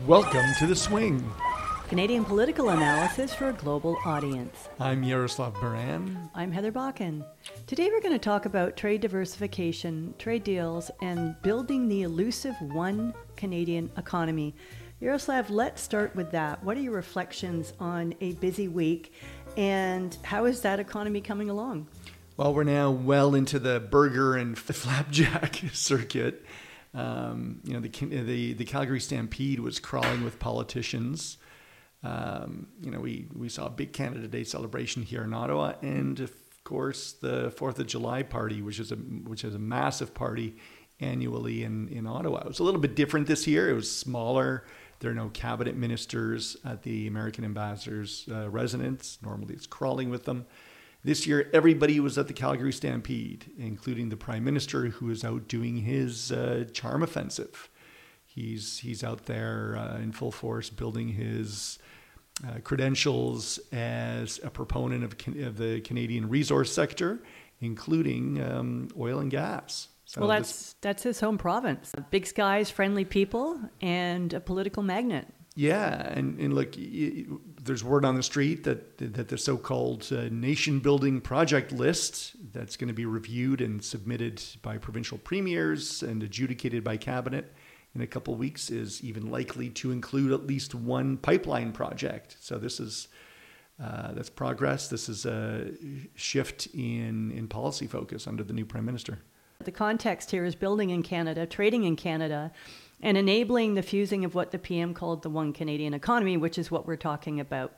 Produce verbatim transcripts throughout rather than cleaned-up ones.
Welcome to The Swing. Canadian political analysis for a global audience. I'm Yaroslav Baran. I'm Heather Bakken. Today we're going to talk about trade diversification, trade deals, and building the elusive one Canadian economy. Yaroslav, let's start with that. What are your reflections on a busy week, and how is that economy coming along? Well, we're now well into the burger and flapjack circuit. Um, you know, the, the the Calgary Stampede was crawling with politicians. Um, you know, we, we saw a big Canada Day celebration here in Ottawa, and of course the Fourth of July party, which is a which is a massive party annually in, in Ottawa. It was a little bit different this year. It was smaller. There are no cabinet ministers at the American ambassador's uh, residence. Normally, it's crawling with them. This year, everybody was at the Calgary Stampede, including the Prime Minister, who is out doing his uh, charm offensive. He's he's out there uh, in full force, building his uh, credentials as a proponent of, of the Canadian resource sector, including um, oil and gas. So well, that's this, that's his home province. Big skies, friendly people, and a political magnet. Yeah, and, and look, there's word on the street that that the so-called uh, nation-building project list that's going to be reviewed and submitted by provincial premiers and adjudicated by cabinet in a couple of weeks is even likely to include at least one pipeline project. So this is uh, that's progress. This is a shift in in policy focus under the new Prime Minister. The context here is building in Canada, trading in Canada, and enabling the fusing of what the P M called the one Canadian economy, which is what we're talking about.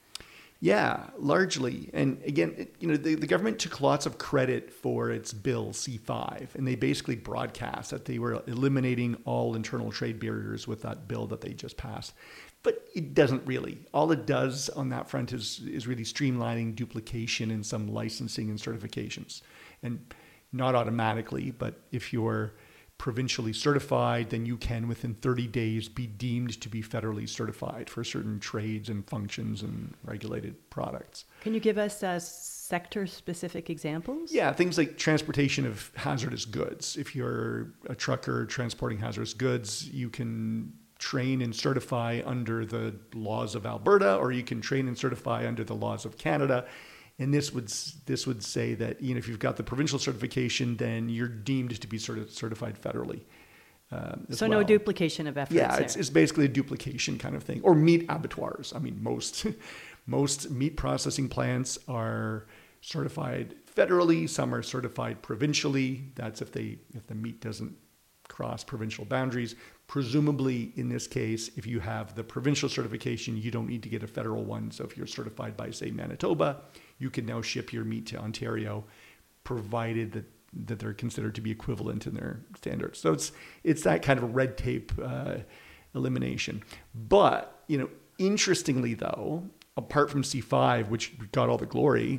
Yeah, largely. And again, it, you know, the, the government took lots of credit for its bill C five, and they basically broadcast that they were eliminating all internal trade barriers with that bill that they just passed. But it doesn't really. All it does on that front is is really streamlining duplication in some licensing and certifications. And not automatically, but if you're provincially certified, then you can within thirty days be deemed to be federally certified for certain trades and functions and regulated products. Can you give us uh, sector-specific examples? Yeah, things like transportation of hazardous goods. If you're a trucker transporting hazardous goods, you can train and certify under the laws of Alberta, or you can train and certify under the laws of Canada. And this would this would say that, you know, if you've got the provincial certification, then you're deemed to be sort of certified federally. Um, so well. No duplication of efforts. Yeah, it's, it's basically a duplication kind of thing. Or meat abattoirs. I mean, most most meat processing plants are certified federally. Some are certified provincially. That's if they if the meat doesn't cross provincial boundaries. Presumably, in this case, if you have the provincial certification, you don't need to get a federal one. So if you're certified by, say, Manitoba, you can now ship your meat to Ontario, provided that, that they're considered to be equivalent in their standards. So it's it's that kind of red tape uh, elimination. But, you know, interestingly, though, apart from C five, which got all the glory,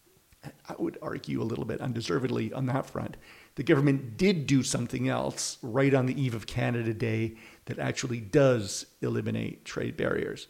I would argue a little bit undeservedly on that front, the government did do something else right on the eve of Canada Day that actually does eliminate trade barriers.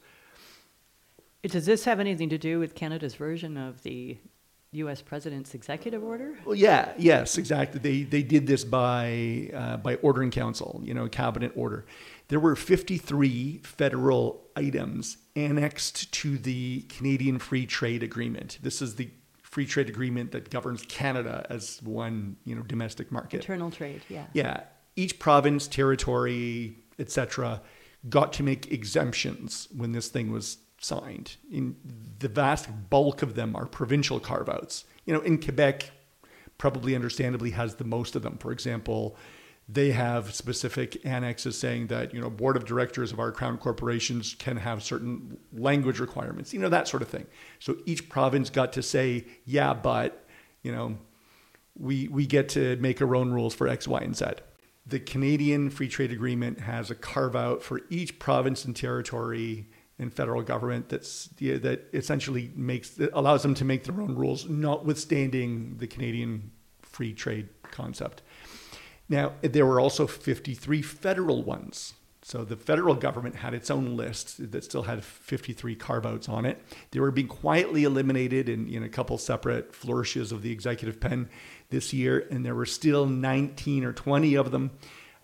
Does this have anything to do with Canada's version of the U S president's executive order? Well, yeah, yes, exactly. They they did this by uh, by order in council, you know, cabinet order. There were fifty-three federal items annexed to the Canadian Free Trade Agreement. This is the free trade agreement that governs Canada as one, you know, domestic market. Internal trade, yeah. Yeah. Each province, territory, et cetera, got to make exemptions when this thing was signed. In the vast bulk of them are provincial carve-outs. You know, in Quebec, probably understandably has the most of them. For example, they have specific annexes saying that, you know, board of directors of our crown corporations can have certain language requirements, you know, that sort of thing. So each province got to say, yeah, but, you know, we we get to make our own rules for X, Y, and Z. The Canadian Free Trade Agreement has a carve out for each province and territory and federal government that's yeah, that essentially makes that allows them to make their own rules, notwithstanding the Canadian free trade concept. Now, there were also fifty-three federal ones. So the federal government had its own list that still had fifty-three carve-outs on it. They were being quietly eliminated in, in a couple separate flourishes of the executive pen this year, and there were still nineteen or twenty of them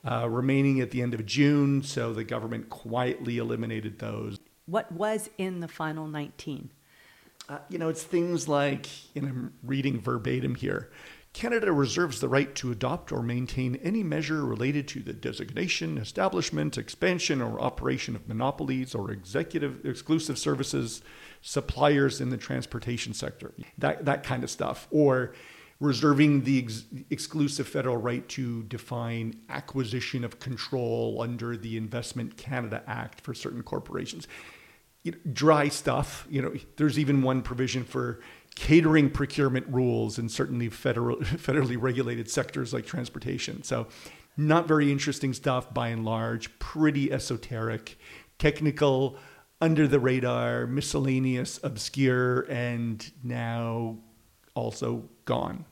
uh, remaining at the end of June. So the government quietly eliminated those. What was in the final nineteen? Uh, you know, it's things like, and I'm reading verbatim here, Canada reserves the right to adopt or maintain any measure related to the designation, establishment, expansion, or operation of monopolies or executive exclusive services suppliers in the transportation sector. That that kind of stuff. Or reserving the ex- exclusive federal right to define acquisition of control under the Investment Canada Act for certain corporations. You know, dry stuff. You know, there's even one provision for catering procurement rules in certainly federal, federally regulated sectors like transportation. So not very interesting stuff by and large, pretty esoteric, technical, under the radar, miscellaneous, obscure, and now also gone.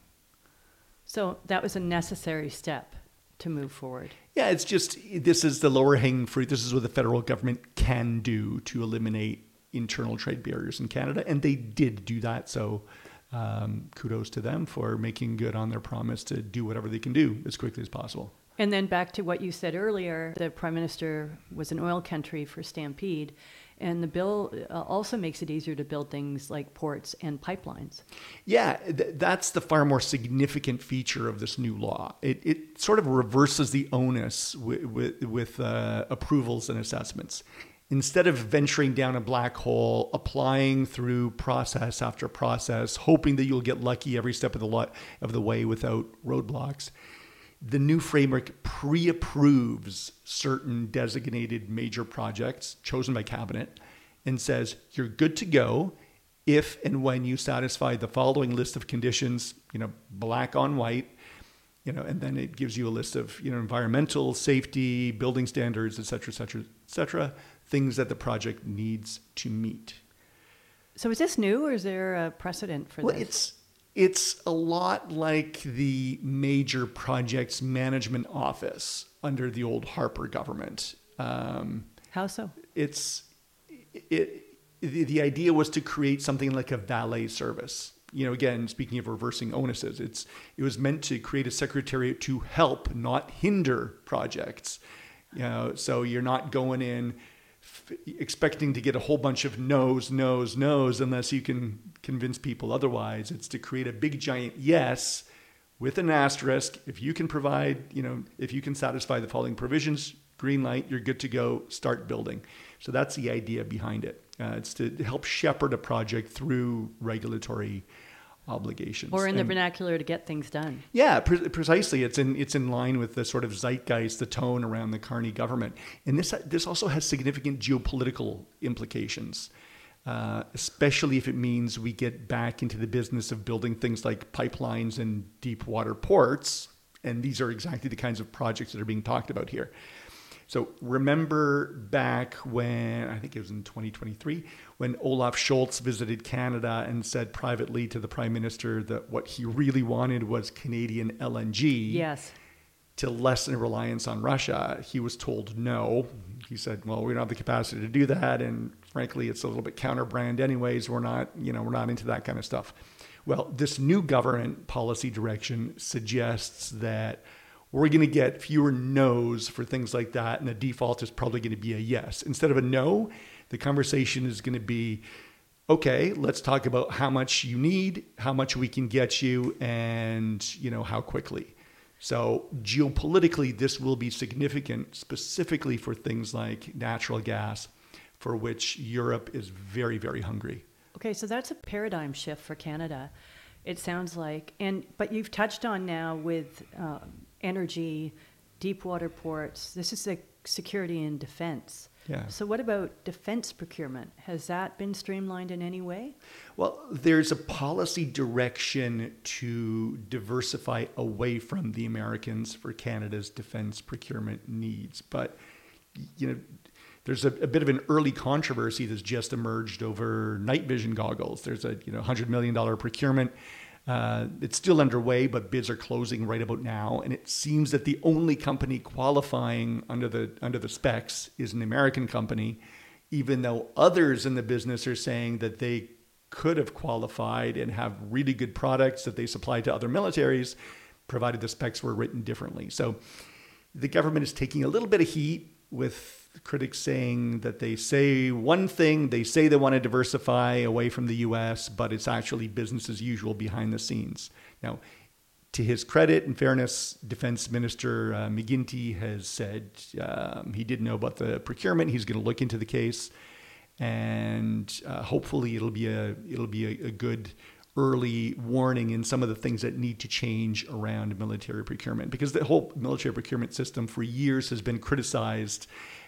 So that was a necessary step to move forward. Yeah, it's just, this is the lower hanging fruit. This is what the federal government can do to eliminate internal trade barriers in Canada. And they did do that. So um, kudos to them for making good on their promise to do whatever they can do as quickly as possible. And then back to what you said earlier, the Prime Minister was an oil country for Stampede. And the bill uh, also makes it easier to build things like ports and pipelines. Yeah, th- that's the far more significant feature of this new law. It, it sort of reverses the onus w- w- with uh, approvals and assessments. Instead of venturing down a black hole, applying through process after process, hoping that you'll get lucky every step of the lo- of the way without roadblocks, the new framework pre-approves certain designated major projects chosen by cabinet and says you're good to go if and when you satisfy the following list of conditions, you know, black on white, you know, and then it gives you a list of, you know, environmental, safety, building standards, et cetera, et cetera, et cetera, things that the project needs to meet. So is this new, or is there a precedent for well, this? It's It's a lot like the Major Projects Management Office under the old Harper government. Um, How so? It's it. The, the idea was to create something like a valet service. You know, again, speaking of reversing onuses, it's it was meant to create a secretariat to help, not hinder projects. You know, so you're not going in f- expecting to get a whole bunch of no's, no's, no's, unless you can convince people otherwise. It's to create a big giant yes with an asterisk. If you can provide, you know, if you can satisfy the following provisions, green light, you're good to go, start building. So that's the idea behind it. Uh, it's to help shepherd a project through regulatory obligations. Or in the and, vernacular, to get things done. Yeah, pre- precisely. It's in it's in line with the sort of zeitgeist, the tone around the Carney government. And this this also has significant geopolitical implications, uh, especially if it means we get back into the business of building things like pipelines and deep water ports. And these are exactly the kinds of projects that are being talked about here. So remember back when, I think it was in twenty twenty-three, when Olaf Scholz visited Canada and said privately to the Prime Minister that what he really wanted was Canadian L N G. Yes. To lessen reliance on Russia. He was told no. He said, well, we don't have the capacity to do that. And frankly, it's a little bit counter-brand anyways. We're not, you know, we're not into that kind of stuff. Well, this new government policy direction suggests that we're going to get fewer no's for things like that. And the default is probably going to be a yes. Instead of a no, the conversation is going to be, okay, let's talk about how much you need, how much we can get you, and, you know, how quickly. So geopolitically, this will be significant specifically for things like natural gas, for which Europe is very, very hungry. Okay, so that's a paradigm shift for Canada, it sounds like. And but you've touched on now with uh, energy, deep water ports. This is like security and defense. Yeah. So what about defense procurement? Has that been streamlined in any way? Well, there's a policy direction to diversify away from the Americans for Canada's defense procurement needs. But, you know, there's a, a bit of an early controversy that's just emerged over night vision goggles. There's a, you know, one hundred million dollars procurement. Uh, it's still underway, but bids are closing right about now. And it seems that the only company qualifying under the under the specs is an American company, even though others in the business are saying that they could have qualified and have really good products that they supply to other militaries, provided the specs were written differently. So the government is taking a little bit of heat with critics saying that they say one thing, they say they want to diversify away from the U S, but it's actually business as usual behind the scenes. Now, to his credit and fairness, Defense Minister uh, McGuinty has said um, he didn't know about the procurement. He's going to look into the case, and uh, hopefully it'll be a it'll be a, a good early warning in some of the things that need to change around military procurement, because the whole military procurement system for years has been criticized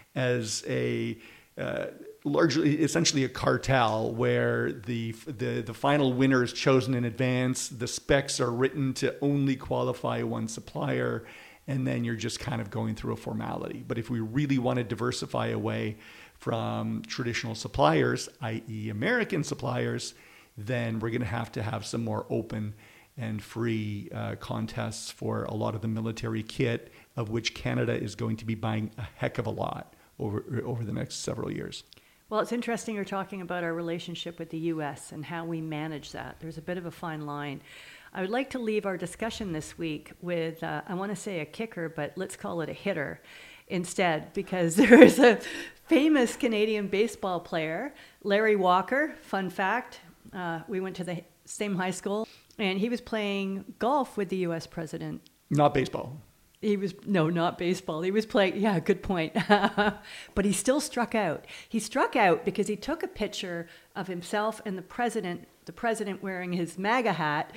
as a uh, largely, essentially a cartel where the, the the final winner is chosen in advance. The specs are written to only qualify one supplier, and then you're just kind of going through a formality. But if we really want to diversify away from traditional suppliers, that is American suppliers, then we're going to have to have some more open and free uh, contests for a lot of the military kit, of which Canada is going to be buying a heck of a lot over over the next several years. Well, it's interesting you're talking about our relationship with the U S and how we manage that. There's a bit of a fine line. I would like to leave our discussion this week with, uh, I want to say a kicker, but let's call it a hitter instead, because there is a famous Canadian baseball player, Larry Walker. Fun fact, uh, we went to the same high school, and he was playing golf with the U S president. Not baseball. He was, no, not baseball. He was playing, yeah, good point. But he still struck out. He struck out because he took a picture of himself and the president, the president wearing his MAGA hat,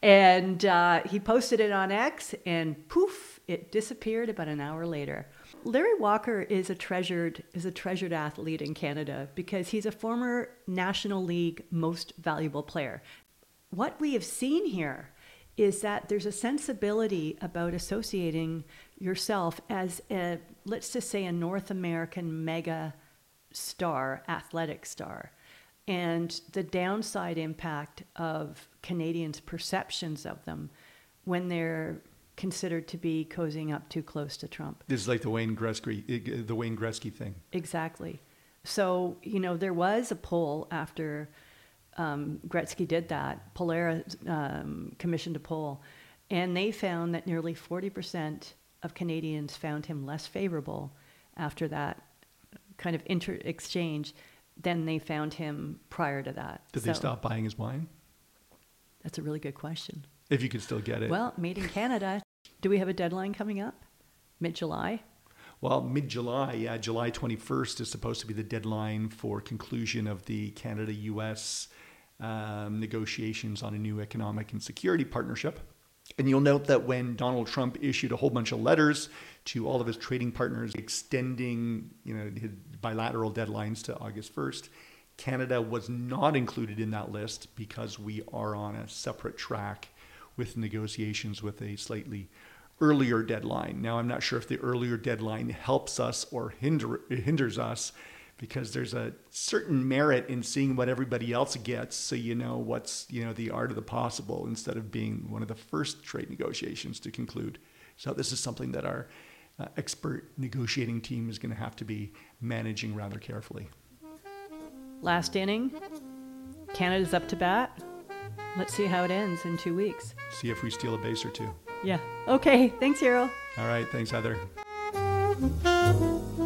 and uh, he posted it on X, and poof, it disappeared about an hour later. Larry Walker is a treasured is a treasured athlete in Canada because he's a former National League Most Valuable Player. What we have seen here is that there's a sensibility about associating yourself as a, let's just say, a North American mega star, athletic star, and the downside impact of Canadians' perceptions of them when they're considered to be cozying up too close to Trump. This is like the Wayne Gretzky, the Wayne Gretzky thing. Exactly. So, you know, there was a poll after Um, Gretzky did that. Polaris um, commissioned a poll, and they found that nearly forty percent of Canadians found him less favorable after that kind of inter- exchange than they found him prior to that. Did so, they stop buying his wine? That's a really good question. If you could still get it. Well, made in Canada. Do we have a deadline coming up? Mid-July? Well, mid-July, yeah, July twenty-first is supposed to be the deadline for conclusion of the Canada-U S um, negotiations on a new economic and security partnership. And you'll note that when Donald Trump issued a whole bunch of letters to all of his trading partners extending, you know, his bilateral deadlines to August first, Canada was not included in that list because we are on a separate track with negotiations with a slightly earlier deadline. Now, I'm not sure if the earlier deadline helps us or hinder, hinders us, because there's a certain merit in seeing what everybody else gets, so you know what's, you know, the art of the possible, instead of being one of the first trade negotiations to conclude. So this is something that our uh, expert negotiating team is going to have to be managing rather carefully. Last inning. Canada's up to bat. Let's see how it ends in two weeks. See if we steal a base or two. Yeah. Okay. Thanks, Hero. All right. Thanks, Heather.